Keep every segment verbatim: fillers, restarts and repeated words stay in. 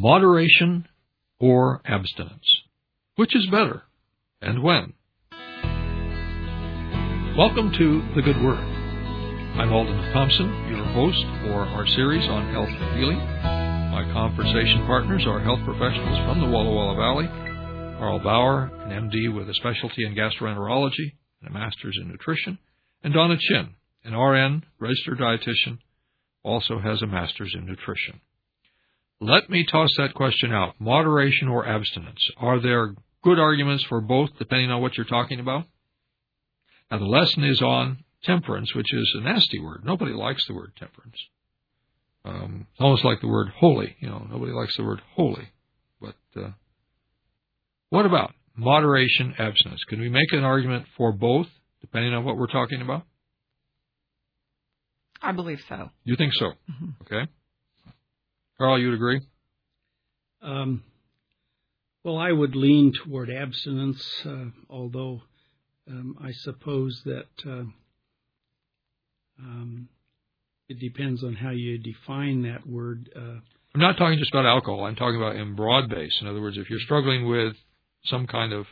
Moderation or abstinence? Which is better, and when? Welcome to The Good Word. I'm Alden Thompson, your host for our series on health and healing. My conversation partners are health professionals from the Walla Walla Valley, Carl Bauer, an M D with a specialty in gastroenterology and a master's in nutrition, and Donna Chin, an R N, registered dietitian, also has a master's in nutrition. Let me toss that question out. Moderation or abstinence? Are there good arguments for both, depending on what you're talking about? Now, the lesson is on temperance, which is a nasty word. Nobody likes the word temperance. Um, it's almost like the word holy. You know, nobody likes the word holy. But uh, what about moderation, abstinence? Can we make an argument for both, depending on what we're talking about? I believe so. You think so? Mm-hmm. Okay. Carl, you'd agree? Um, well, I would lean toward abstinence, uh, although um, I suppose that uh, um, it depends on how you define that word. Uh, I'm not talking just about alcohol. I'm talking about in broad base. In other words, if you're struggling with some kind of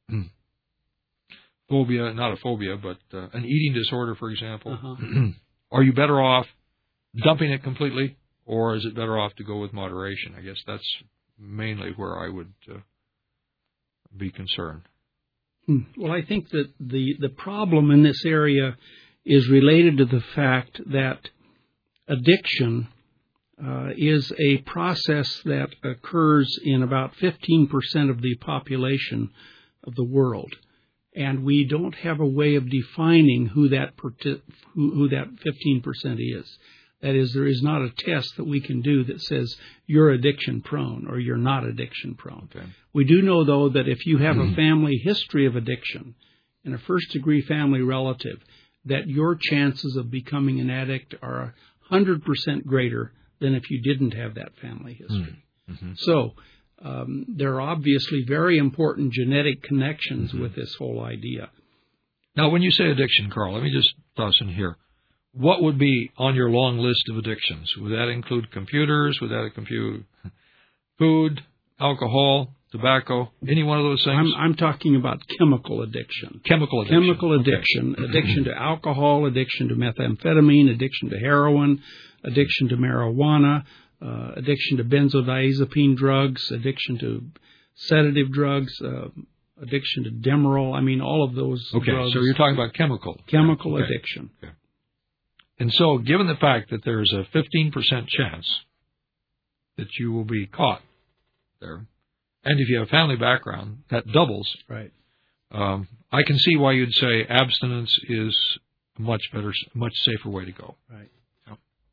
phobia, not a phobia, but uh, an eating disorder, for example, uh-huh. Are you better off dumping it completely, or is it better off to go with moderation? I guess that's mainly where I would uh, be concerned. Well, I think that the, the problem in this area is related to the fact that addiction uh, is a process that occurs in about fifteen percent of the population of the world. And we don't have a way of defining who that who, who that fifteen percent is. That is, there is not a test that we can do that says you're addiction prone or you're not addiction prone. Okay. We do know, though, that if you have mm-hmm. a family history of addiction and a first degree family relative, that your chances of becoming an addict are one hundred percent greater than if you didn't have that family history. Mm-hmm. So um, there are obviously very important genetic connections mm-hmm. with this whole idea. Now, when you say addiction, Carl, let me just toss in here. What would be on your long list of addictions? Would that include computers? Would that include food, alcohol, tobacco, any one of those things? I'm, I'm talking about chemical addiction. Chemical addiction. Chemical addiction. Okay. Addiction to alcohol, addiction to methamphetamine, addiction to heroin, addiction to marijuana, uh, addiction to benzodiazepine drugs, addiction to sedative drugs, uh, addiction to Demerol. I mean, all of those okay, drugs. So you're talking about chemical. Chemical okay. addiction. Okay. And so, given the fact that there's a fifteen percent chance that you will be caught there, and if you have a family background, that doubles. Right. Um, I can see why you'd say abstinence is a much better, much safer way to go. Right. Yeah.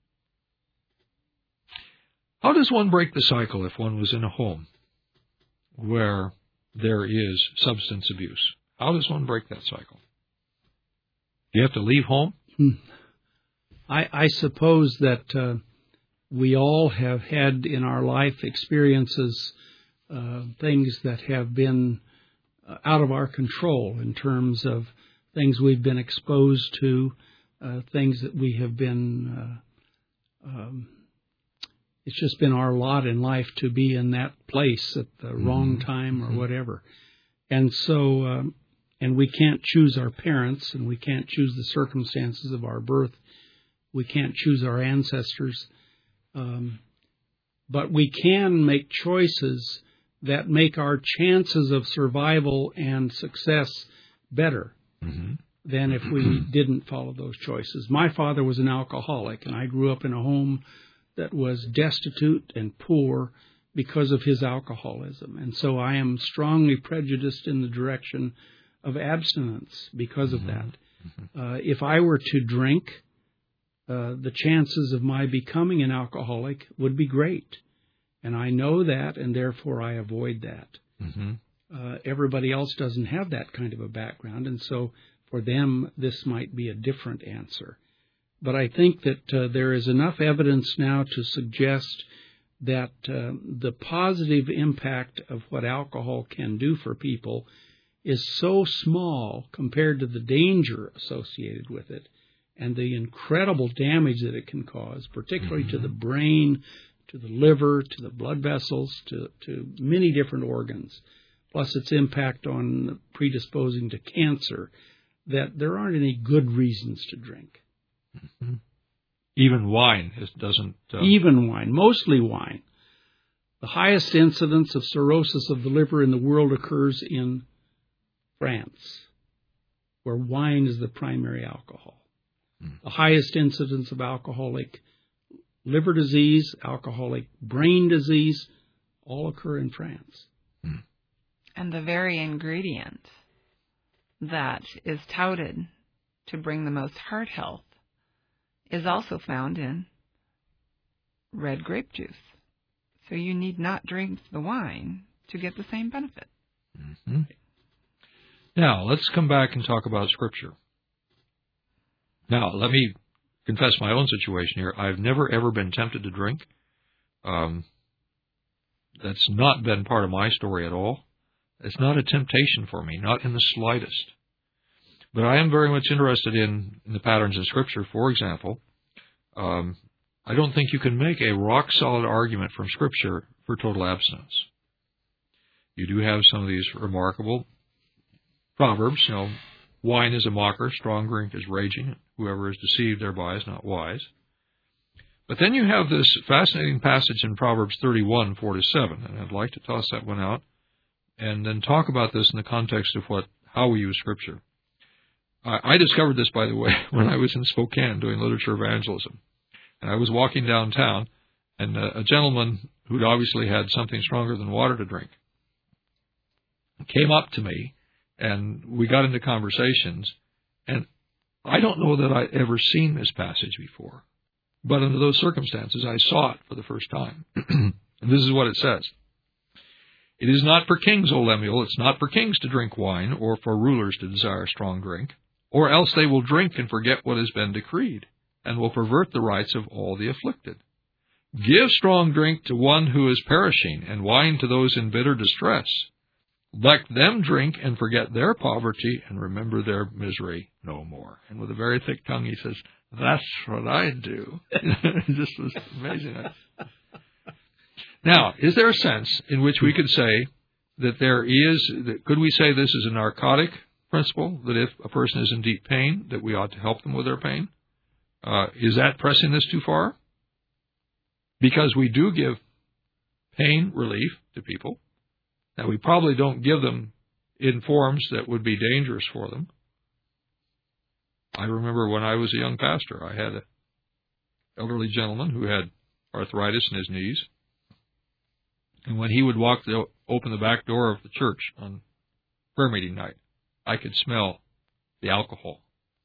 How does one break the cycle if one was in a home where there is substance abuse? How does one break that cycle? Do you have to leave home? Hmm. I, I suppose that uh, we all have had in our life experiences, uh, things that have been uh, out of our control in terms of things we've been exposed to, uh, things that we have been, uh, um, it's just been our lot in life to be in that place at the mm-hmm. wrong time or mm-hmm. whatever. And so, um, and we can't choose our parents and we can't choose the circumstances of our birth. We can't choose our ancestors, um, but we can make choices that make our chances of survival and success better mm-hmm. than if we didn't follow those choices. My father was an alcoholic, and I grew up in a home that was destitute and poor because of his alcoholism. And so I am strongly prejudiced in the direction of abstinence because of mm-hmm. that. Mm-hmm. Uh, if I were to drink, Uh, the chances of my becoming an alcoholic would be great. And I know that, and therefore I avoid that. Mm-hmm. Uh, everybody else doesn't have that kind of a background, and so for them, this might be a different answer. But I think that uh, there is enough evidence now to suggest that uh, the positive impact of what alcohol can do for people is so small compared to the danger associated with it and the incredible damage that it can cause, particularly mm-hmm. to the brain, to the liver, to the blood vessels, to, to many different organs, plus its impact on predisposing to cancer, that there aren't any good reasons to drink. Mm-hmm. Even wine is, doesn't... Uh... Even wine, mostly wine. The highest incidence of cirrhosis of the liver in the world occurs in France, where wine is the primary alcohol. Mm. The highest incidence of alcoholic liver disease, alcoholic brain disease, all occur in France. Mm. And the very ingredient that is touted to bring the most heart health is also found in red grape juice. So you need not drink the wine to get the same benefit. Mm-hmm. Now, let's come back and talk about Scripture. Now, let me confess my own situation here. I've never, ever been tempted to drink. Um, that's not been part of my story at all. It's not a temptation for me, not in the slightest. But I am very much interested in, in the patterns of Scripture. For example, um, I don't think you can make a rock-solid argument from Scripture for total abstinence. You do have some of these remarkable proverbs, you know, wine is a mocker, strong drink is raging, whoever is deceived thereby is not wise. But then you have this fascinating passage in Proverbs thirty-one, four to seven, and I'd like to toss that one out and then talk about this in the context of what how we use Scripture. I discovered this, by the way, when I was in Spokane doing literature evangelism. And I was walking downtown, and a, a gentleman who'd obviously had something stronger than water to drink came up to me, and we got into conversations. And I don't know that I'd ever seen this passage before, but under those circumstances, I saw it for the first time. And this is what it says. It is not for kings, O Lemuel, it's not for kings to drink wine, or for rulers to desire strong drink, or else they will drink and forget what has been decreed, and will pervert the rights of all the afflicted. Give strong drink to one who is perishing, and wine to those in bitter distress. Let them drink and forget their poverty, and remember their misery no more. And with a very thick tongue, he says, that's what I do. It just was amazing. Now, is there a sense in which we could say that there is, that, could we say this is a narcotic principle, that if a person is in deep pain, that we ought to help them with their pain? Uh, is that pressing this too far? Because we do give pain relief to people. Now, we probably don't give them in forms that would be dangerous for them. I remember when I was a young pastor, I had an elderly gentleman who had arthritis in his knees. And when he would walk the, open the back door of the church on prayer meeting night, I could smell the alcohol.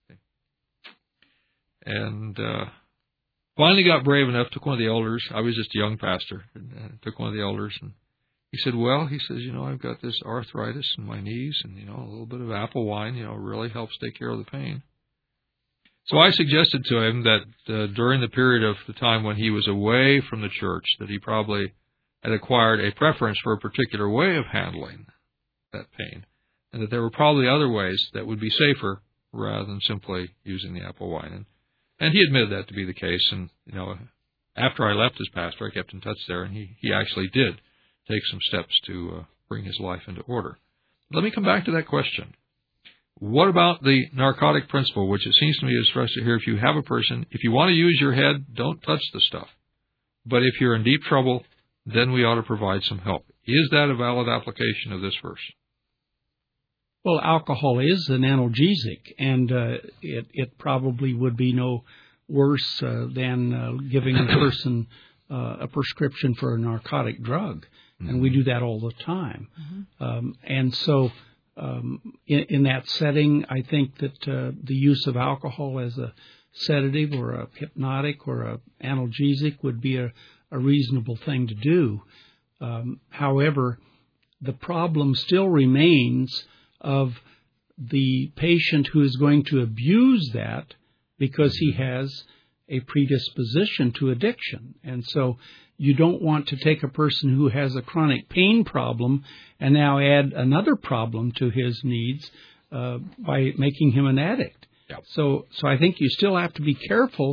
And uh, finally got brave enough, took one of the elders. I was just a young pastor. And, uh, took one of the elders, and he said, well, he says, you know, I've got this arthritis in my knees, and, you know, a little bit of apple wine, you know, really helps take care of the pain. So I suggested to him that uh, during the period of the time when he was away from the church, that he probably had acquired a preference for a particular way of handling that pain, and that there were probably other ways that would be safer rather than simply using the apple wine. And, and he admitted that to be the case. And, you know, after I left as pastor, I kept in touch there, and he, he actually did take some steps to uh, bring his life into order. Let me come back to that question. What about the narcotic principle, which it seems to me is stressed here, if you have a person, if you want to use your head, don't touch the stuff. But if you're in deep trouble, then we ought to provide some help. Is that a valid application of this verse? Well, alcohol is an analgesic, and uh, it, it probably would be no worse uh, than uh, giving a person uh, a prescription for a narcotic drug. Mm-hmm. And we do that all the time. Mm-hmm. Um, and so um, in, in that setting, I think that uh, the use of alcohol as a sedative or a hypnotic or a analgesic would be a, a reasonable thing to do. Um, however, the problem still remains of the patient who is going to abuse that because he has a predisposition to addiction. And so you don't want to take a person who has a chronic pain problem and now add another problem to his needs uh, by making him an addict. Yep. So, so I think you still have to be careful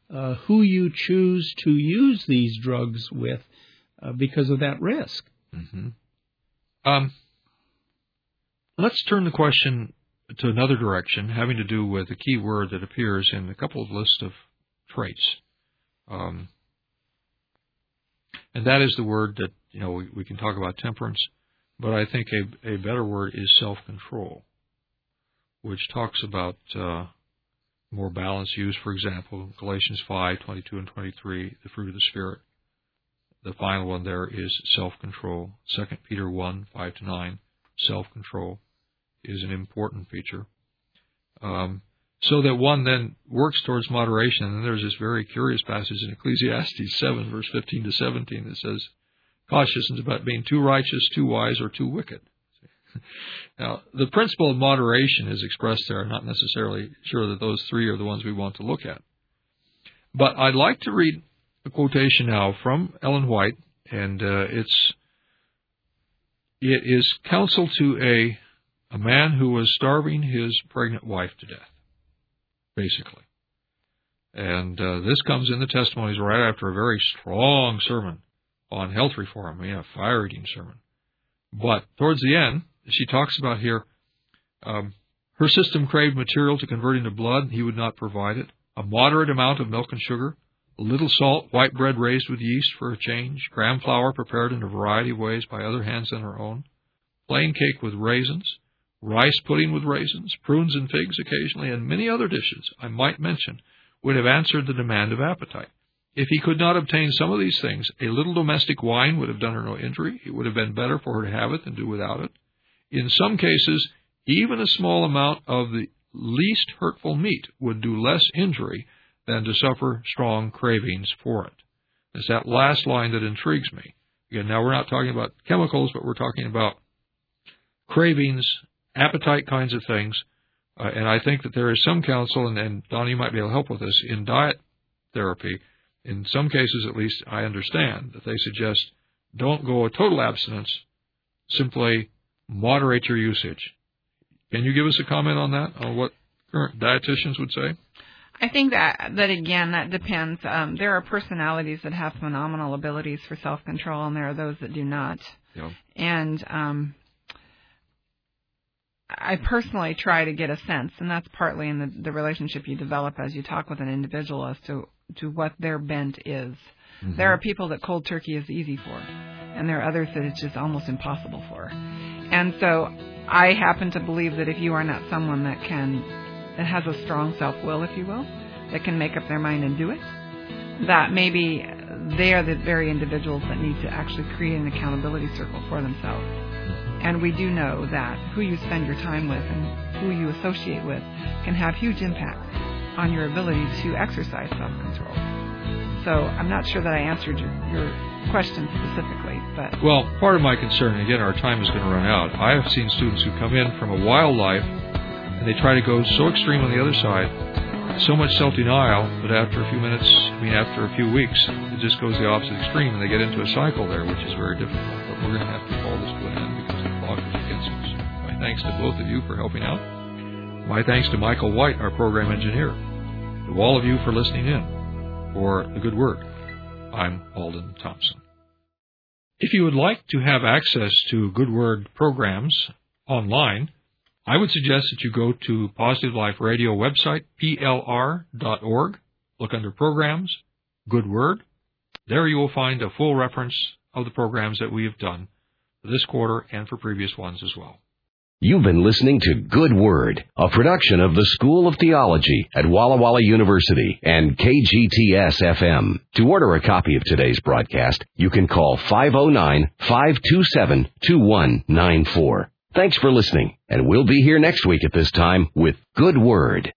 uh, who you choose to use these drugs with uh, because of that risk. Mm-hmm. Um, let's turn the question to another direction, having to do with a key word that appears in a couple of lists of traits. Um, and that is the word that, you know, we, we can talk about temperance, but I think a, a better word is self-control, which talks about uh, more balanced use. For example, Galatians five, twenty-two and twenty-three, the fruit of the Spirit. The final one there is self-control. Second Peter one, five to nine, self-control is an important feature. Um, so that one then works towards moderation. And there's this very curious passage in Ecclesiastes seven, verse fifteen to seventeen, that says, cautious about being too righteous, too wise, or too wicked. Now, the principle of moderation is expressed there. I'm not necessarily sure that those three are the ones we want to look at. But I'd like to read a quotation now from Ellen White, and uh, it's it is counsel to a a man who was starving his pregnant wife to death, basically. And uh, this comes in the testimonies right after a very strong sermon on health reform, I mean, a fire-eating sermon. But towards the end, she talks about here, um, her system craved material to convert into blood. He would not provide it. A moderate amount of milk and sugar, a little salt, white bread raised with yeast for a change, gram flour prepared in a variety of ways by other hands than her own, plain cake with raisins, rice pudding with raisins, prunes and figs occasionally, and many other dishes I might mention would have answered the demand of appetite. If he could not obtain some of these things, a little domestic wine would have done her no injury. It would have been better for her to have it than do without it. In some cases, even a small amount of the least hurtful meat would do less injury than to suffer strong cravings for it. It's that last line that intrigues me. Again, now we're not talking about chemicals, but we're talking about cravings, appetite kinds of things. Uh, and I think that there is some counsel, and, and Don, you might be able to help with this, in diet therapy. In some cases, at least, I understand that they suggest don't go a total abstinence, simply moderate your usage. Can you give us a comment on that, on what current dietitians would say? I think that, that again, that depends. Um, there are personalities that have phenomenal abilities for self-control, and there are those that do not. Yeah. And um, I personally try to get a sense, and that's partly in the, the relationship you develop as you talk with an individual as to, to what their bent is. Mm-hmm. There are people that cold turkey is easy for, and there are others that it's just almost impossible for. And so I happen to believe that if you are not someone that can, that has a strong self-will, if you will, that can make up their mind and do it, that maybe they are the very individuals that need to actually create an accountability circle for themselves. And we do know that who you spend your time with and who you associate with can have huge impacts on your ability to exercise self-control. So I'm not sure that I answered your, your question specifically, but... Well, part of my concern, again, our time is going to run out. I have seen students who come in from a wild life, and they try to go so extreme on the other side, so much self-denial, that after a few minutes, I mean, after a few weeks, it just goes the opposite extreme, and they get into a cycle there, which is very difficult. But we're going to have to call this to an end because the clock is against us. My thanks to both of you for helping out. My thanks to Michael White, our program engineer. To all of you for listening in. For the good word, I'm Alden Thompson. If you would like to have access to Good Word programs online, I would suggest that you go to Positive Life Radio website, P L R dot org. Look under Programs, Good Word. There you will find a full reference of the programs that we have done for this quarter and for previous ones as well. You've been listening to Good Word, a production of the School of Theology at Walla Walla University and K G T S F M. To order a copy of today's broadcast, you can call five oh nine, five two seven, two one nine four. Thanks for listening, and we'll be here next week at this time with Good Word.